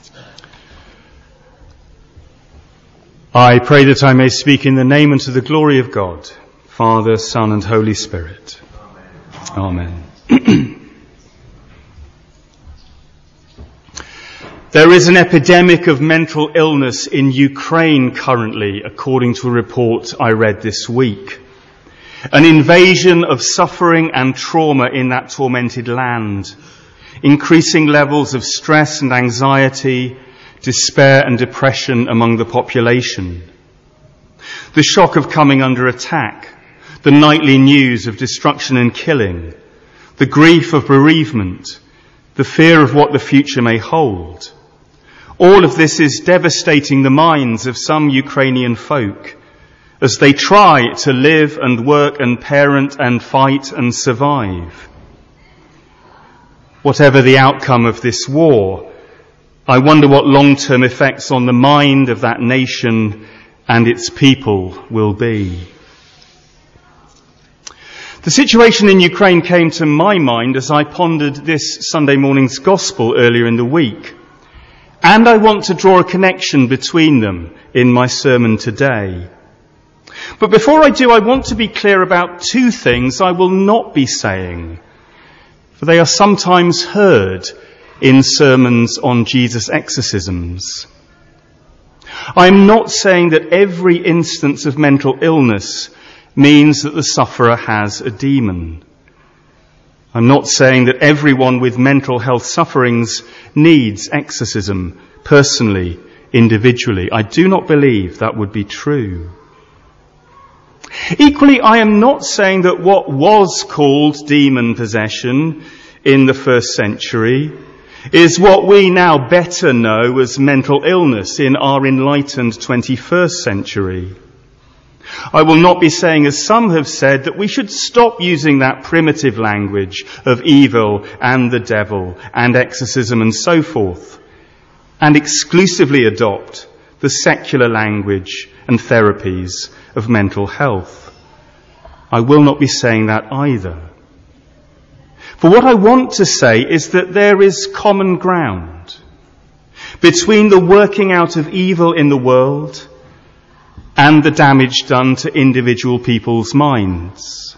I pray that I may speak in the name and to the glory of God, Father, Son, and Holy Spirit. Amen. There is an epidemic of mental illness in Ukraine currently, according to a report I read this week. An invasion of suffering and trauma in that tormented land. Increasing levels of stress and anxiety, despair and depression among the population. The shock of coming under attack, the nightly news of destruction and killing, the grief of bereavement, the fear of what the future may hold. All of this is devastating the minds of some Ukrainian folk as they try to live and work and parent and fight and survive. Whatever the outcome of this war, I wonder what long-term effects on the mind of that nation and its people will be. The situation in Ukraine came to my mind as I pondered this Sunday morning's gospel earlier in the week. And I want to draw a connection between them in my sermon today. But before I do, I want to be clear about two things I will not be saying, for they are sometimes heard in sermons on Jesus' exorcisms. I'm not saying that every instance of mental illness means that the sufferer has a demon. I'm not saying that everyone with mental health sufferings needs exorcism, personally, individually. I do not believe that would be true. Equally, I am not saying that what was called demon possession in the first century is what we now better know as mental illness in our enlightened 21st century. I will not be saying, as some have said, that we should stop using that primitive language of evil and the devil and exorcism and so forth, and exclusively adopt the secular language and therapies of mental health. I will not be saying that either. For what I want to say is that there is common ground between the working out of evil in the world and the damage done to individual people's minds.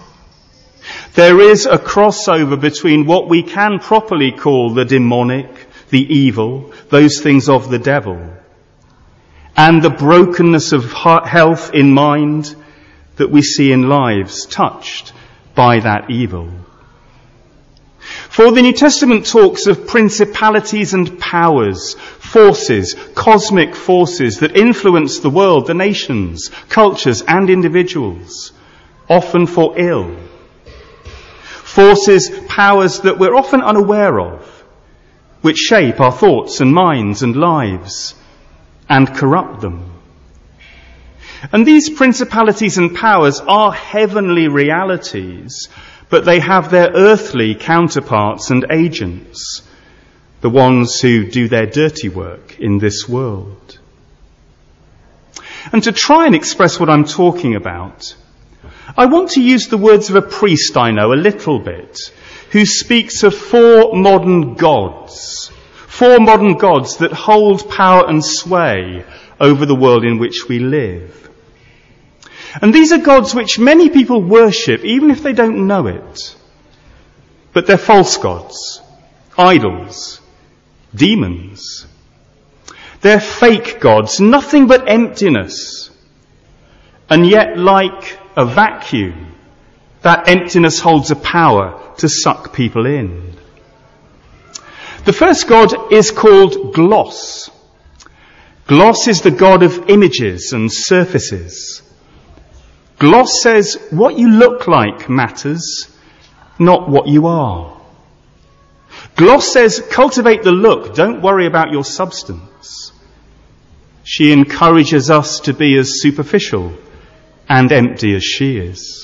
There is a crossover between what we can properly call the demonic, the evil, those things of the devil, and the brokenness of health in mind that we see in lives touched by that evil. For the New Testament talks of principalities and powers, forces, cosmic forces that influence the world, the nations, cultures and individuals, often for ill. Forces, powers that we're often unaware of, which shape our thoughts and minds and lives and corrupt them. And these principalities and powers are heavenly realities, but they have their earthly counterparts and agents, the ones who do their dirty work in this world. And to try and express what I'm talking about, I want to use the words of a priest I know a little bit, who speaks of four modern gods that hold power and sway over the world in which we live. And these are gods which many people worship, even if they don't know it. But they're false gods, idols, demons. They're fake gods, nothing but emptiness. And yet, like a vacuum, that emptiness holds a power to suck people in. The first god is called Gloss. Gloss is the god of images and surfaces. Gloss says what you look like matters, not what you are. Gloss says cultivate the look, don't worry about your substance. She encourages us to be as superficial and empty as she is.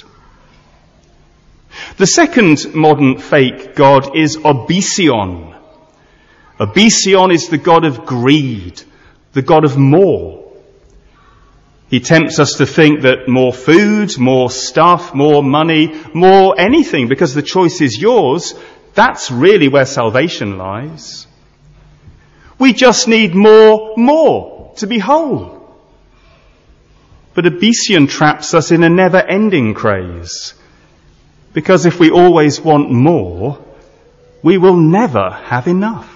The second modern fake god is Obesion. Obesion is the god of greed, the god of more. He tempts us to think that more food, more stuff, more money, more anything, because the choice is yours, that's really where salvation lies. We just need more to be whole. But Abesian traps us in a never-ending craze. Because if we always want more, we will never have enough.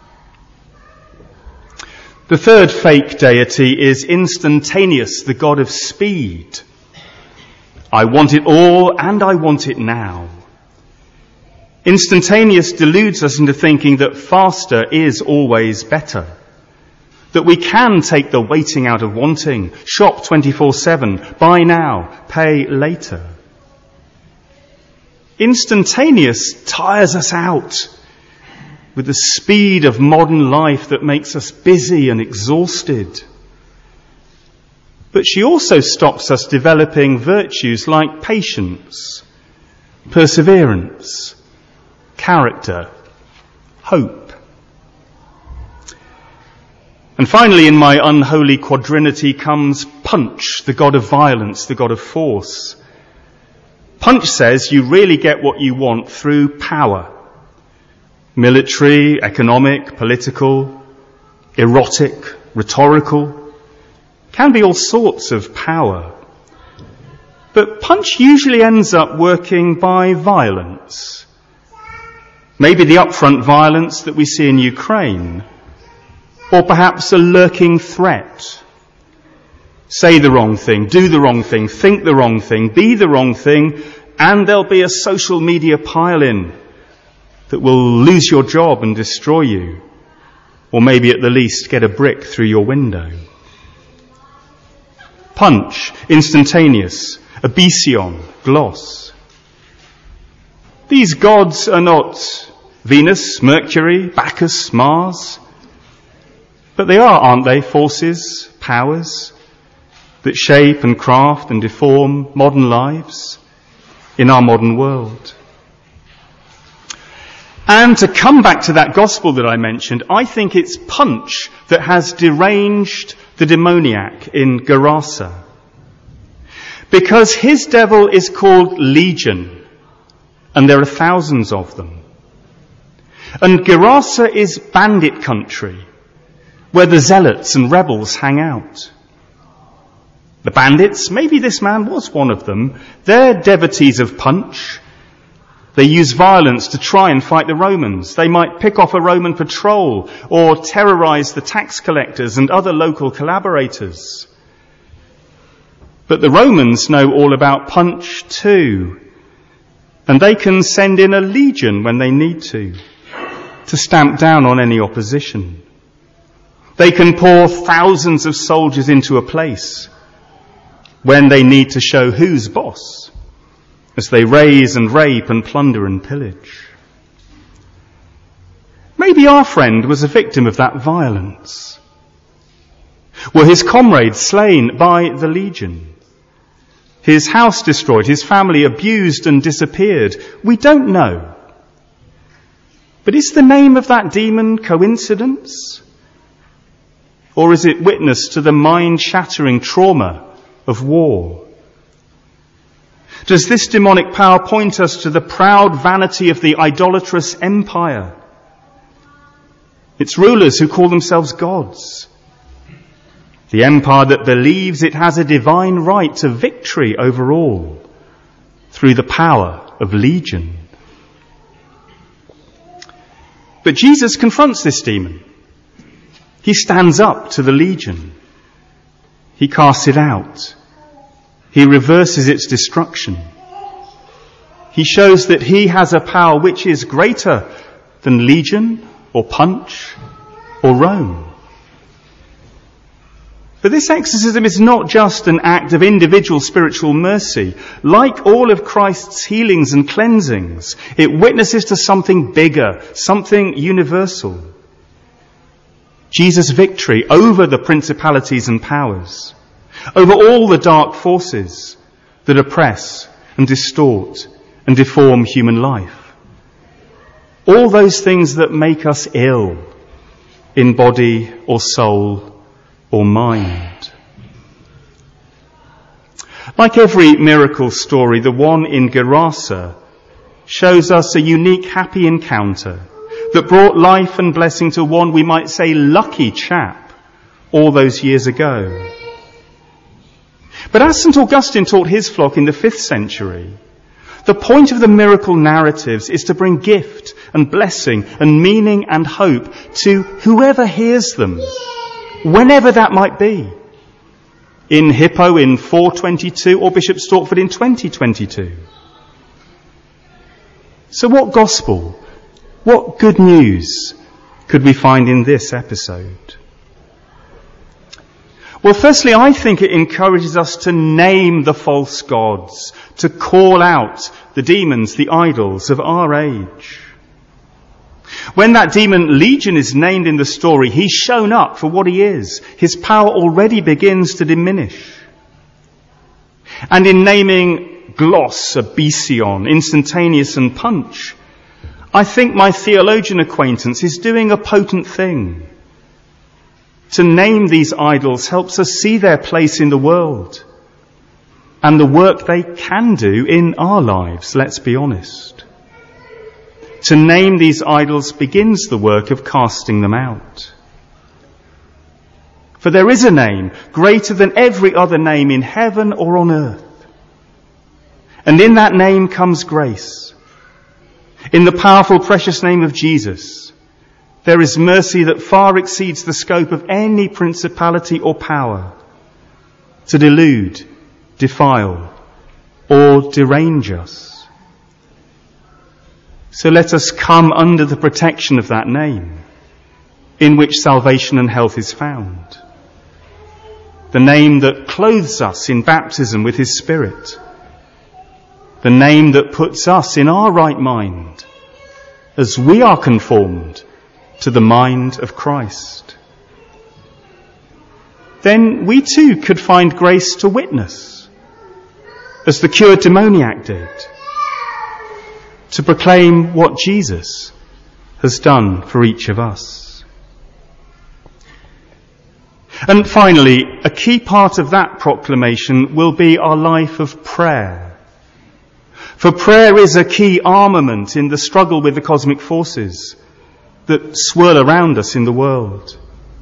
The third fake deity is instantaneous, the god of speed. I want it all and I want it now. Instantaneous deludes us into thinking that faster is always better. That we can take the waiting out of wanting, shop 24/7, buy now, pay later. Instantaneous tires us out with the speed of modern life that makes us busy and exhausted. But she also stops us developing virtues like patience, perseverance, character, hope. And finally, in my unholy quadrinity comes Punch, the god of violence, the god of force. Punch says you really get what you want through power. Military, economic, political, erotic, rhetorical. Can be all sorts of power. But Punch usually ends up working by violence. Maybe the upfront violence that we see in Ukraine, or perhaps a lurking threat. Say the wrong thing, do the wrong thing, think the wrong thing, be the wrong thing, and there'll be a social media pile-in that will lose your job and destroy you, or maybe at the least get a brick through your window. Punch, instantaneous, abesion, gloss. These gods are not Venus, Mercury, Bacchus, Mars, but they are, aren't they, forces, powers that shape and craft and deform modern lives in our modern world. And to come back to that gospel that I mentioned, I think it's Punch that has deranged the demoniac in Gerasa. Because his devil is called Legion, and there are thousands of them. And Gerasa is bandit country, where the zealots and rebels hang out. The bandits, maybe this man was one of them, they're devotees of Punch. They use violence to try and fight the Romans. They might pick off a Roman patrol or terrorize the tax collectors and other local collaborators. But the Romans know all about Punch too. And they can send in a legion when they need to stamp down on any opposition. They can pour thousands of soldiers into a place when they need to show who's boss, as they raise and rape and plunder and pillage. Maybe our friend was a victim of that violence. Were his comrades slain by the legion? His house destroyed, his family abused and disappeared? We don't know. But is the name of that demon coincidence? Or is it witness to the mind-shattering trauma of war? Does this demonic power point us to the proud vanity of the idolatrous empire? Its rulers who call themselves gods. The empire that believes it has a divine right to victory over all through the power of legion. But Jesus confronts this demon. He stands up to the legion. He casts it out. He reverses its destruction. He shows that he has a power which is greater than legion or Punch or Rome. But this exorcism is not just an act of individual spiritual mercy. Like all of Christ's healings and cleansings, it witnesses to something bigger, something universal. Jesus' victory over the principalities and powers, over all the dark forces that oppress and distort and deform human life. All those things that make us ill in body or soul or mind. Like every miracle story, the one in Gerasa shows us a unique happy encounter that brought life and blessing to one, we might say, lucky chap all those years ago. But as St. Augustine taught his flock in the 5th century, the point of the miracle narratives is to bring gift and blessing and meaning and hope to whoever hears them, whenever that might be. In Hippo in 422 or Bishop Stortford in 2022. So what gospel, what good news could we find in this episode? Well, firstly, I think it encourages us to name the false gods, to call out the demons, the idols of our age. When that demon Legion is named in the story, he's shown up for what he is. His power already begins to diminish. And in naming Gloss, Abesion, Instantaneous and Punch, I think my theologian acquaintance is doing a potent thing. To name these idols helps us see their place in the world and the work they can do in our lives, let's be honest. To name these idols begins the work of casting them out. For there is a name greater than every other name in heaven or on earth. And in that name comes grace. In the powerful, precious name of Jesus, there is mercy that far exceeds the scope of any principality or power to delude, defile, or derange us. So let us come under the protection of that name, in which salvation and health is found. The name that clothes us in baptism with his Spirit. The name that puts us in our right mind as we are conformed to the mind of Christ. Then we too could find grace to witness, as the cured demoniac did, to proclaim what Jesus has done for each of us. And finally, a key part of that proclamation will be our life of prayer. For prayer is a key armament in the struggle with the cosmic forces that swirl around us in the world.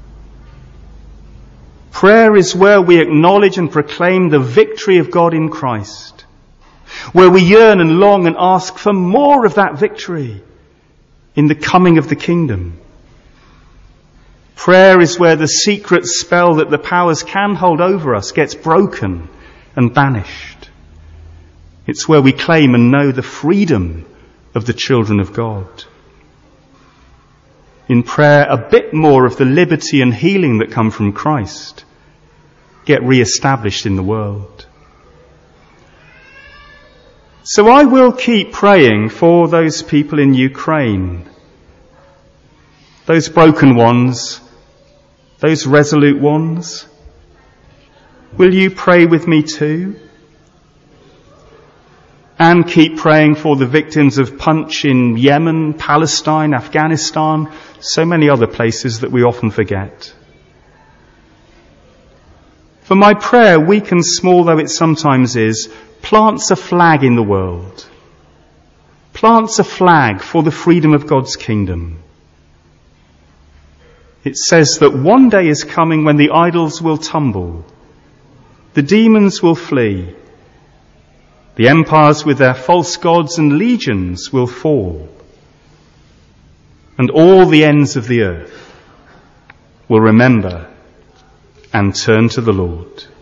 Prayer is where we acknowledge and proclaim the victory of God in Christ, where we yearn and long and ask for more of that victory in the coming of the kingdom. Prayer is where the secret spell that the powers can hold over us gets broken and banished. It's where we claim and know the freedom of the children of God. In prayer, a bit more of the liberty and healing that come from Christ get re-established in the world. So I will keep praying for those people in Ukraine, those broken ones, those resolute ones. Will you pray with me too? And keep praying for the victims of Punch in Yemen, Palestine, Afghanistan, so many other places that we often forget. For my prayer, weak and small though it sometimes is, plants a flag in the world. Plants a flag for the freedom of God's kingdom. It says that one day is coming when the idols will tumble, the demons will flee, the empires with their false gods and legions will fall, and all the ends of the earth will remember and turn to the Lord.